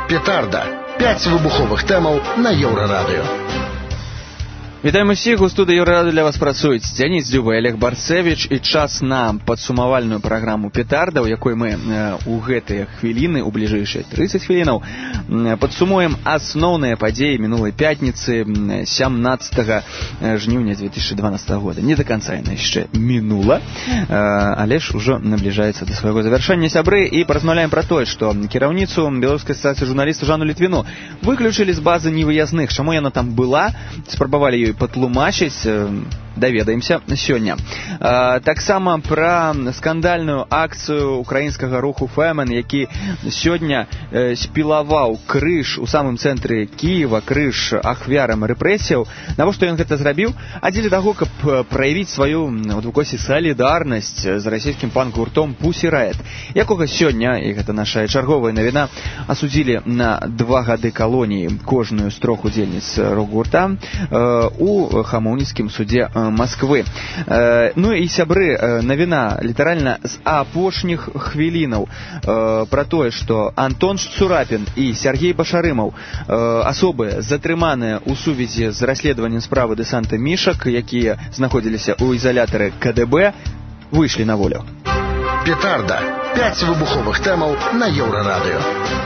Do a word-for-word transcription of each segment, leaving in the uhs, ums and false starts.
Петарда. П'ять вибухових тем на Єврорадіо. Вітаем усіх, у студыі Еўрарадыё для вас працуюць Дзяніс Дзюба і Олег Барцевіч, і час на падсумавальную праграму «Петарда», у якой мы у гэтыя хвіліны, у бліжэйшыя трыццаць хвілінаў, падсумуем асноўныя падзеі мінулай пятніцы сямнаццатага жніўня две тысячи дванадцатого года. Не до конца яна яшчэ мінула, але ж ужо набліжаецца да свайго завяршэння, сябры, і паразмаўляем пра тое, што кіраўніцу Беларускай асацыяцыі журналістаў Жанну Літвіну выключылі з базы невыязных. Чаму яна там была? Спрабавалі ёй патлумачыць, даведаемся сёння. Таксама пра скандальную акцыю украінскага руху Фэмен, які сёння спілаваў крыж у самым цэнтры Кіева, крыж ахвярам рэпрэсіяў. Навошта ён гэта зрабіў? А дзеля таго, каб праявіць сваю у двукосе салідарнасць з расійскім панк-гуртом Pussy Riot, якога сёння, і гэта наша чарговая навіна, асудзілі на два гады калоніі кожную з трох удзельніц рок-гурта у Хамоўніцкім судзе Москвы. Ну і сябры, навіна літаральна з апошніх хвілінаў пра тое, што Антон Цурапін і Сергей Башарымаў, асобы затрыманыя ў сувязі з расследаваннем справы дэсанта мішак, якія знаходзіліся ў ізалятары ка дэ бэ, выйшлі на волю. Петарда. П'ять вибухових тем на Єврорадіо.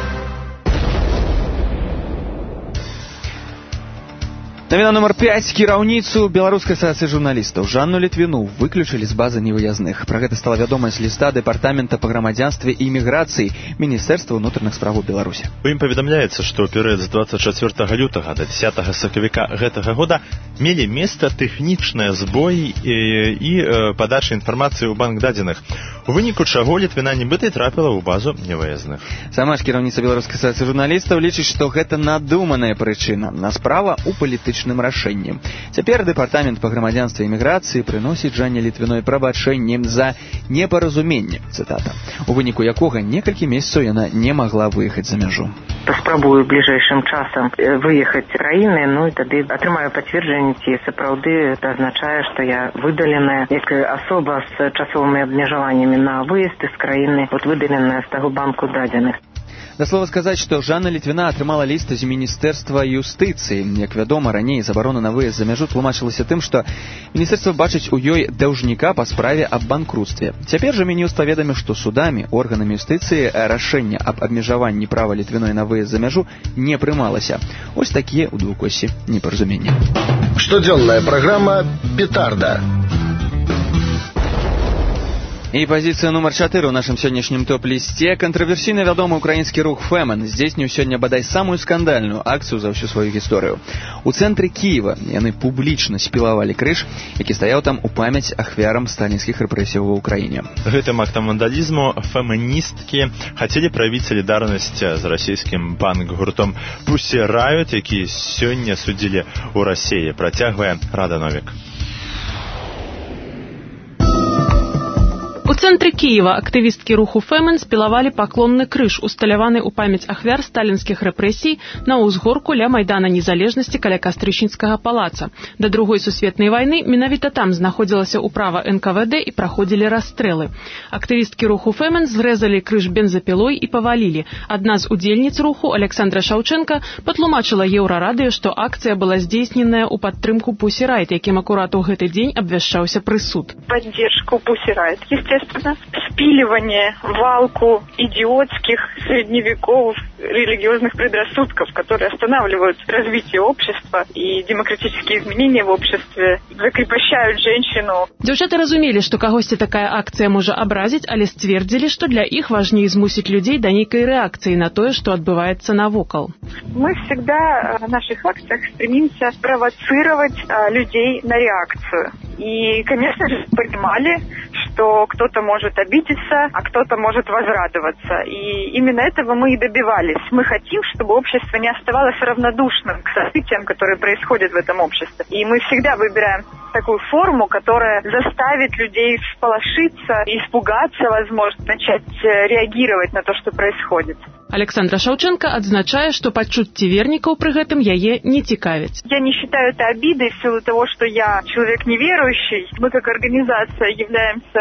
Навіна нумар пяць. Кіраўніцу Беларускай асацыяцыі журналістаў Жанну Літвіну выключылі з базы невыязных. Пра гэта стала вядома з ліста Дэпартамента па грамадзянстве і міграцыі Міністэрства ўнутраных справаў Беларусі. У ім паведамляецца, што ў перыяд з двадцать чацвёртага лютага да дзесятага сакавіка гэтага года мелі месца тэхнічныя збоі і, і падача інфармацыі ў банк дадзеных, у выніку чаго Літвіна нібыта і трапіла ў базу невыязных. Сама ж кіраўніца Беларускай асацыяцыі журналістаў лічыць, што гэта надуманая прычына, на справа ў палітычным рашэнні. Цяпер Дэпартамент па грамадзянстве і міграцыі прыносіць Жанне Літвіной прабачэнне за непаразуменне, цытата, у выніку якога некалькі месяцаў яна не магла выехаць за мяжу. Паспрабую бліжэйшым часам выехаць з краіны, ну і тады атрымаю пацверджанне, ці сапраўды это азначае, што я выдаленая як асоба з часовымі абмежаваннямі на выезд з краіны, вот выдаленая з таго банку дадзеных. Да слова сказаць, што Жанна Літвіна атрымала ліст з Міністэрства юстыцыі. Як вядома, раней забарона на выезд за мяжу тлумачылася тым, што міністэрства бачыць у ёй даўжніка па справе аб банкрутстве. Цяпер жа Мін'юст паведаміў, што судамі, органамі юстыцыі рашэнне аб абмежаванні права Літвіной на выезд за мяжу не прымалася. Ось такія ў двукосе непаразуменні. Штодзённая праграма «Петарда». І пазіцыя нумар чатыры ў нашым сённяшнім топ-лісце. Кантраверсійна вядомы украінскі рух Фэмен здзейсніў сёння бадай самую скандальную акцыю за ўсю сваю гісторыю. У цэнтры Кіева яны публічна спілавалі крыж, які стаяў там у памяць ахвярам сталінскіх рэпрэсіяў ва ўкраіне. Гэтым актам вандалізму фэміністкі хацелі праявіць салідарнасць з расійскім панк-гуртом Pussy Riot, які сёння судзілі ў Расіі. Працягвае Рада Новік. У цэнтры Кіева актывісткі руху Фэмен спілавалі паклонны крыж, усталяваны ў памяць ахвяр сталінскіх рэпрэсій на ўзгорку ля Майдана Незалежнасці каля Кастрычніцкага палаца. Да другой сусветнай вайны менавіта там знаходзілася ўправа эн ка вэ дэ і праходзілі расстрэлы. Актывісткі руху Фэмен зрэзалі крыж бензапілой і павалілі. Адна з удзельніц руху, Александра Шаўчэнка, патлумачыла Еўрарадыё, што акцыя была здзейсненая ў падтрымку Pussy Riot, якім акурат у гэты дзень абвяшчаўся прысуд. Поддержку Pussy Riot, естественно, спиливание в валку идиотских средневековых религиозных предрассудков, которые останавливают развитие общества и демократические изменения в обществе, закрепощают женщину. Дзяўчаты разумелі, што кагосьці такая акцыя можа абразіць, але сцвердзілі, што для іх важней змусіць людзей да нейкай рэакцыі на тое, што адбываецца навокал. Мы всегда в наших акциях стремимся спровоцировать а, людей на реакцию. И, конечно же, понимали, что кто-то может обидеться, а кто-то может возрадоваться. И именно этого мы и добивались. Мы хотим, чтобы общество не оставалось равнодушным к событиям, которые происходят в этом обществе. И мы всегда выбираем такую форму, которая заставит людей всполошиться, испугаться, возможно, начать реагировать на то, что происходит. Александра Шаўчэнка адзначае, што пачуцці вернікаў пры гэтым яе не цікавяць. Я не считаю это обидой в силу того, что я человек неверующий. Мы как организация являемся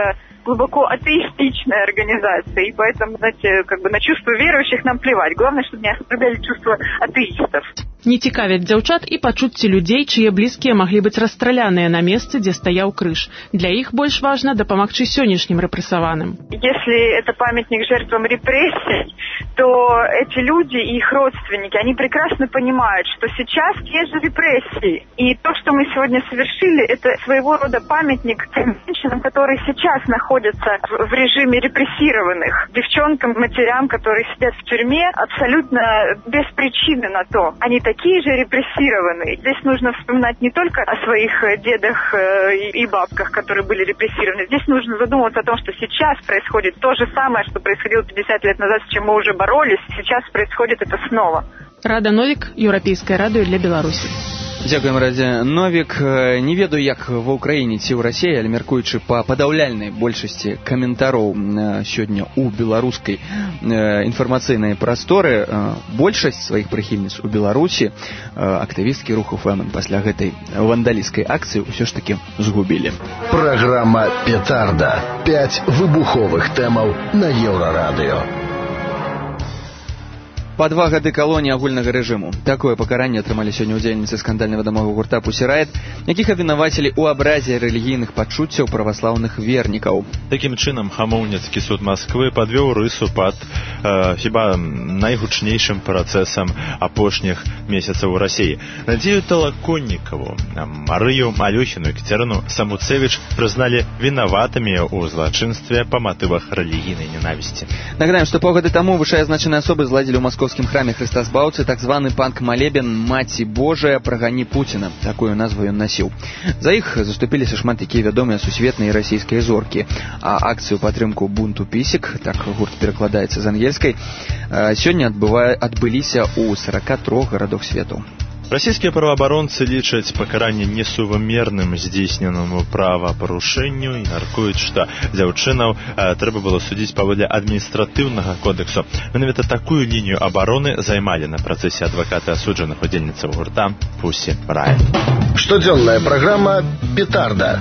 глубоко атеистичная организация, и поэтому, знаете, как бы на чувства верующих нам плевать. Главное, чтобы не оскорбляли чувства атеистов. Не цікавяць дзяўчат і пачуцці людзей, чые блізкія маглі быць расстраляныя на месцы, дзе стаяў крыж. Для іх больш важна дапамагчы сённяшнім рэпрэсаваным. Если это памятник жертвам репрессий, то эти люди и их родственники, они прекрасно понимают, что сейчас те же репрессии. И то, что мы сегодня совершили, это своего рода памятник тем женщинам, которые сейчас находятся в режиме репрессированных. Девчонкам, матерям, которые сидят в тюрьме, абсолютно без причины на то. Они такие же репрессированные. Здесь нужно вспоминать не только о своих дедах и бабках, которые были репрессированы. Здесь нужно задумываться о том, что сейчас происходит то же самое, что происходило пятьдесят лет назад, с чем мы уже боролись. Сейчас происходит это снова. Рада Новік, Еўрапейскае радыё для Беларусі. Дзякуем, Радзе Новік. Не ведаю, як ва ўкраіне ці ў Расіі, але мяркуючы па падаўляльнай большасці каментароў сёння ў беларускай інфармацыйнай прасторы, большасць сваіх прыхільніц у Беларусі актывісткі руху Фэмен пасля гэтай вандалісцкай акцыі ўсё ж такі згубілі. Праграма «Петарда». Пяць выбуховых тэмаў на Еўрарадыё. Па два гады калоніі агульнага рэжыму. Такое пакаранне атрымалі сёння ўдзельніцы скандальнага дамовага гурта Pussy Riot, якіх абвінавацілі ў абразе рэлігійных пачуццяў праваслаўных вернікаў. Такім чынам, Хамоўніцкі суд Масквы падвёў рысу пад э, хіба найгучнейшым працэсам апошніх месяцаў у Расіі. Надзею Талаконнікаву, Марыю Алёхіну і Кацярыну Самуцевіч прызналі вінаватымі ў злачынстве па матывах рэлігійнай ненавісці. Нагадаем, што паўгады таму вышэйазначаныя асобы зладзілі ў Маскоўскім храме Христа Збаўцы так званы панк-малебен «Маці Божая, прагані Пуціна». Такую назву ён насіў. За іх заступіліся шмат якія вядомыя сусветныя і расійскія зоркі. А акцыю падтрымку бунту пісік, так гурт перакладаецца з ангельскай, сёння адбывае, адбыліся ў сарака трох гарадах свету. Расійскія праваабаронцы лічаць пакаранне несувамерным здзейсненаму правапарушэнню і мяркуюць, што дзяўчынаў э, трэба было судзіць паводле адміністратыўнага кодексу. Менавіта такую лінію абароны займалі на працэсе адвакаты асуджаных удзельніцаў гурта Pussy Riot. Штодзённая праграма «Петарда».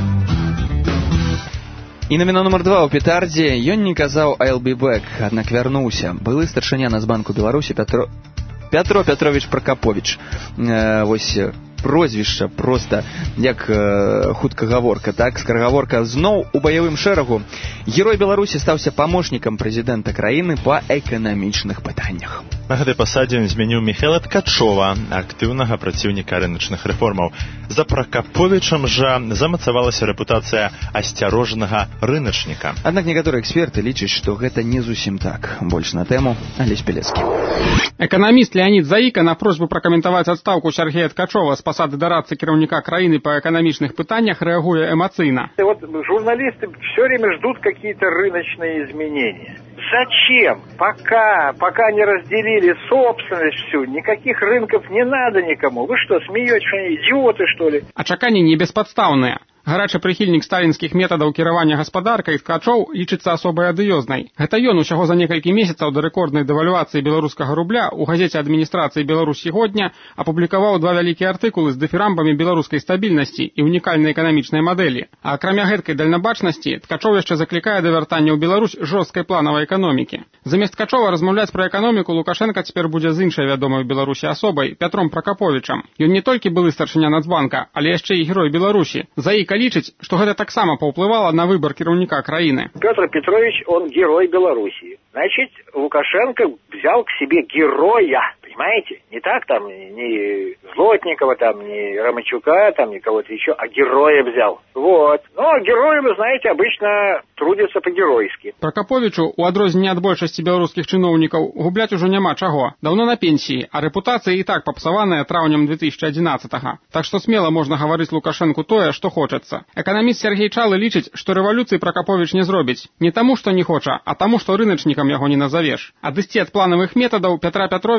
І навіна нумар два ў «Петардзе». Ён не казаў «I'll be back», аднак вярнуўся. Былы старшыня Нацбанку Беларусі Пятро... Пятро Пятрович Прокопович. Э, вось прозвішча проста як э, хуткагаворка, так, скарагаворка. Зноў у баявым шэрагу герой Беларусі стаўся памочнікам прэзідэнта краіны па эканамічных пытаннях. На гэтай пасадзе ён змяніў Міхаіла Ткачова, актыўнага праціўніка рыначных рэформаў. За Прокоповичам жа замацавалася рэпутацыя асцярожнага рыначніка. Аднак некаторыя эксперты лічаць, што гэта не зусім так. Больш на тэму Алесь Пелецкі. Эканаміст Леонид Заіка на просьбу пракаментаваць адстаўку Сергея Ткачова з пасады дарадцы кіраўніка краіны па эканамічных пытаннях рэагуе эмацыйна. Вот журналисты все время ждут какие-то рыночные изменения. Зачем? Пока, пока не разделили собственность всю, никаких рынков не надо никому. Вы что, смеетесь, что они идиоты, что ли? А чаканні не беспадстаўныя. Гарачы прыхільнік сталінскіх метадаў кіравання гаспадаркай Ткачоў лічыцца асобай адыёзнай. Гэта ён усяго за некалькі месяцаў да рэкорднай дэвальвацыі беларускага рубля ў газеце адміністрацыі «Беларусь сегодня» апублікаваў два вялікія артыкулы з дыфірамбамі беларускай стабільнасці і унікальнай эканамічнай мадэлі. А акрамя гэткай дальнабачнасці, Ткачоў яшчэ заклікае да вяртання ў Беларусь жорсткай планавай эканомікі. Замест Ткачова размаўляць пра эканоміку Лукашенка цяпер будзе з іншай вядомай у Беларусі асобай Пятром Прокоповичам. Ён не толькі былы старшыня Нацбанка, але яшчэ і герой Беларусі. Заіка лічыць, што гэта таксама паўплывала на выбор кіраўніка краіны. Петр Петрович, он герой Белоруссии. Значит, Лукашенко взял к себе героя. Понимаете? Не так там, не Злотникова, там, не Романчука, там, не кого-то еще, а героя взял. Вот. Но герои, вы знаете, обычно трудятся по-геройски. Прокоповичу, у адрозненне ад большасці беларускіх чыноўнікаў, губляць ужо няма чаго. Даўно на пенсіі, а рэпутацыя і так папсаваная траўнем две тысячи адзінаццатага. Так што смела можна гаварыць Лукашенку тое, што хочацца. Эканаміст Сергей Чалы лічыць, што рэвалюцыі Прокопович не зробіць. Не таму, што не хоча, а таму, што рыначнікам яго не назавеш. Адысці ад планавых метадаў Пятра Пятровича вымушаюць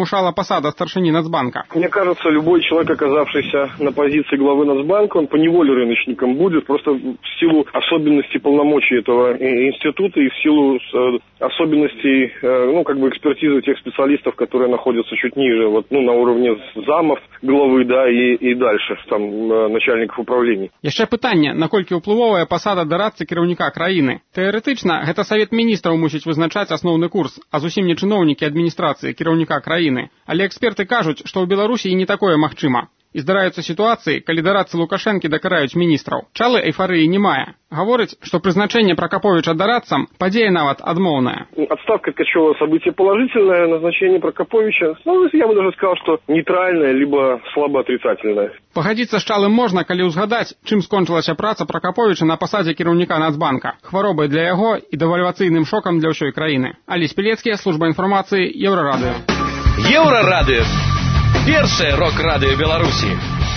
прымушала пасада старшыні Нацбанка. Мне кажется, любой человек, оказавшийся на позиции главы Нацбанка, он поневоле рыночником будет, просто в силу особенностей полномочий этого института и в силу особенностей, ну, как бы экспертизы тех специалистов, которые находятся чуть ниже, вот, ну, на уровне замов главы, да, и, и дальше, там, начальников управлений. Яшчэ пытанне, наколькі ўплывовая пасада дарадцы кіраўніка краіны. Тэарэтычна, гэта Савет міністраў мусіць вызначаць асноўны курс, а зусім не чыноўнікі адміністрацыі кіраўніка краіны. Але эксперты кажуць, што ў Беларусі і не такое магчыма. І здараюцца сітуацыі, калі дарадцы Лукашэнкі дакараюць міністраў. Чалы эйфарыі не мае. Гаворыць, што прызначэнне Прокоповича дарадцам падзея нават адмоўная. Отставка Ткачева событие положительное, назначение Прокоповича, ну, я бы даже сказал, что нейтральное, либо слабо отрицательное. Пагадзіцца з Чалым можна, калі ўзгадаць, чым скончылася праца Прокоповича на пасадзе кіраўніка Нацбанка. Хваробай для яго і дэвальвацыйным шокам для ўсёй краіны. Алесь Пілецкі, служба інфармацыі, Еўрарадыё. Еўрарадыё. Першае рок-радыё Беларусі.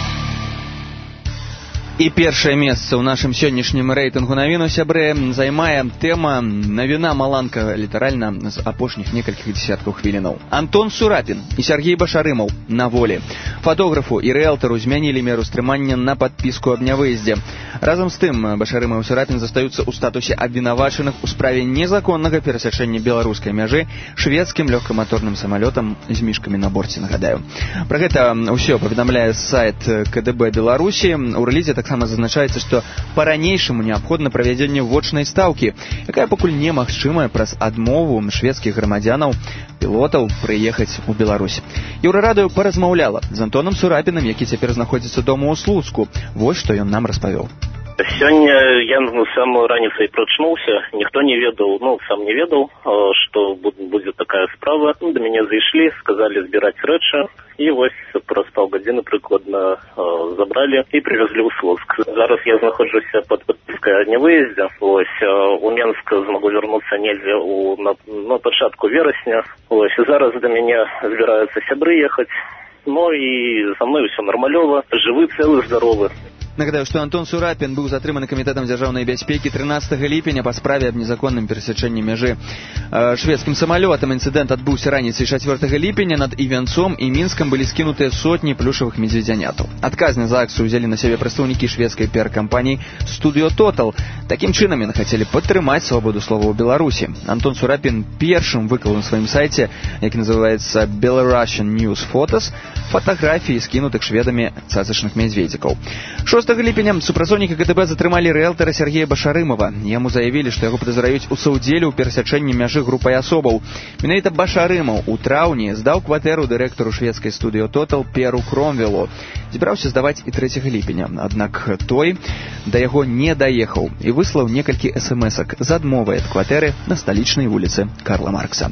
І першае месца ў нашым сённяшнім рэйтынгу навіну, сябры, займае тэма навіна маланка літаральна з апошніх некалькіх дзесяткаў хвілінаў. Антон Сурапін і Сергей Башарымаў на волі. Фотографу і рыэлтару змянілі меру стрымання на падпіску аб нявыездзе. Разам з тым, Башарымаў і Сурапін застаюцца ў статусе абвінавачаных у справе незаконнага перасячэння беларускай мяжы шведскім лёгкаматорным самалётам з мішкамі на борце, нагадаю. Пра гэта ўсё паведамляе сайт ка дэ бэ Беларусі. У рэлізе так таксама зазначаецца, што па-ранейшаму неабходна правядзенне вочнай стаўкі, якая пакуль немагчымая праз адмову шведскіх грамадзянаў пілотаў прыехаць у Беларусь. Еўрарадыё паразмаўляла з Антонам Сурапіным, які цяпер знаходзіцца дома ў Слуцку. Вось што ён нам распавёў. Сёння я ну, самую раніцай прачнуўся, ніхто не ведаў, ну, сам не ведаў, што будзе такая справа. До мяне зайшлі, сказалі збіраць рэчы, і вось праз паўгадзіны прыкладна забралі і прывезлі ў Слуцк. Зараз я знаходжуся пад падпіскай аб нявыездзе. Вось у Менск змагу вярнуцца недзе ў на, на пачатку верасня. Вось зараз до мяне збіраюцца сябры ехаць. Ну і са мной ўсё нармалёва, жывы, цэлы, здаровы. Нагадаю, што Антон Сурапін быў затрыманы камітэтам дзяржаўнай бяспекі трынаццатага ліпеня па справе аб незаконным перасячэнні мяжы шведскім самалётам. Інцыдэнт адбыўся раніцай чацвёртага ліпеня. Над Івянцом і Мінскам былі скінутыя сотні плюшавых медведзянятаў. Адказнасць за акцыю ўзялі на сябе прадстаўнікі шведскай піар-кампаніі Studio Total. Такім чынам яны хацелі падтрымаць свабоду слова ў Беларусі. Антон Сурапін першым выклаў на сваім сайце, які называецца Belarusian News Photos, фатаграфіі скінутых шведамі цацачных мядзведзікаў. шостага ліпеня супрацоўнікі ка дэ бэ затрымалі рыэлтара Сергея Башарымова. Яму заявілі, што яго падазраюць у саўдзеле ў перасячэнні мяжы групай асобаў. Менавіта Башарымаў у траўні здаў кватэру дырэктару шведскай Studio Total Перу Кромвелу. Збіраўся здаваць і трэцяга ліпеня, аднак той да яго не даехаў і выслаў некалькі эс эм эсак з адмовай ад кватэры на сталічнай вуліцы Карла Маркса.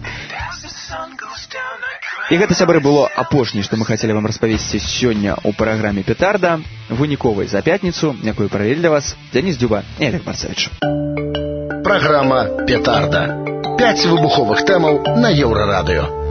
І гэта, сябры, было апошняе, што мы хацелі вам распавесці сёння ў праграме «Петарда», выніковай за пятніцу, якую правялі для вас Дзяніс Дзюба і Олег Барцевіч. Праграма «Петарда». Пяць выбуховых тэмаў на Еўрарадыё.